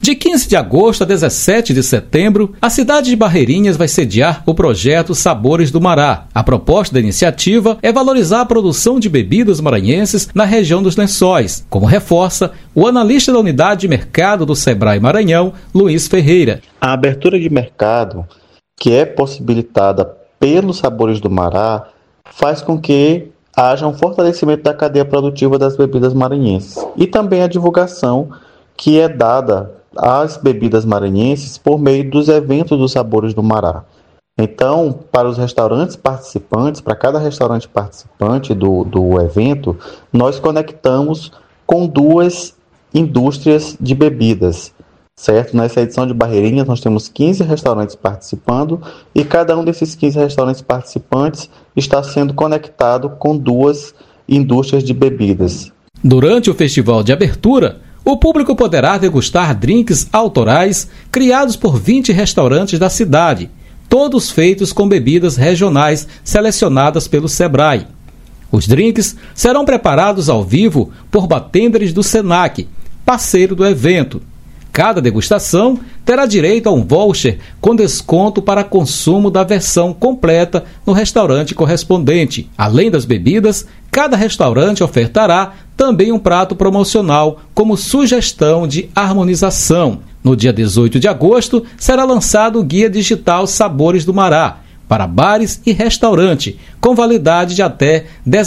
De 15 de agosto a 17 de setembro, a cidade de Barreirinhas vai sediar o projeto Sabores do Mará. A proposta da iniciativa é valorizar a produção de bebidas maranhenses na região dos Lençóis, como reforça o analista da unidade de mercado do Sebrae Maranhão, Luiz Ferreira. A abertura de mercado, que é possibilitada pelos Sabores do Mará, faz com que haja um fortalecimento da cadeia produtiva das bebidas maranhenses e também a divulgação que é dada às bebidas maranhenses por meio dos eventos dos Sabores do Mará. Então, para os restaurantes participantes, para cada restaurante participante do evento, nós conectamos com duas indústrias de bebidas, certo? Nessa edição de Barreirinhas, nós temos 15 restaurantes participando e cada um desses 15 restaurantes participantes está sendo conectado com duas indústrias de bebidas. Durante o festival de abertura, o público poderá degustar drinks autorais criados por 20 restaurantes da cidade, todos feitos com bebidas regionais selecionadas pelo Sebrae. Os drinks serão preparados ao vivo por bartenders do Senac, parceiro do evento. Cada degustação terá direito a um voucher com desconto para consumo da versão completa no restaurante correspondente. Além das bebidas, cada restaurante ofertará também um prato promocional como sugestão de harmonização. No dia 18 de agosto, será lançado o Guia Digital Sabores do Mará para bares e restaurante, com validade de até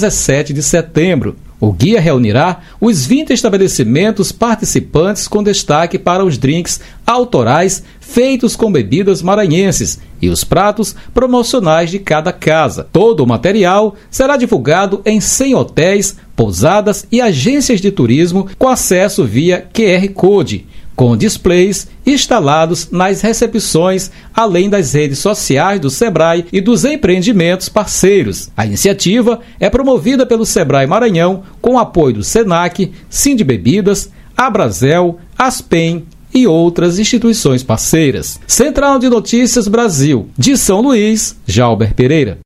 17 de setembro. O guia reunirá os 20 estabelecimentos participantes com destaque para os drinks autorais feitos com bebidas maranhenses e os pratos promocionais de cada casa. Todo o material será divulgado em 100 hotéis, pousadas e agências de turismo com acesso via QR Code, com displays instalados nas recepções, além das redes sociais do Sebrae e dos empreendimentos parceiros. A iniciativa é promovida pelo Sebrae Maranhão com o apoio do Senac, Sindbebidas, Abrazel, Aspen e outras instituições parceiras. Central de Notícias Brasil, de São Luís, Jalber Pereira.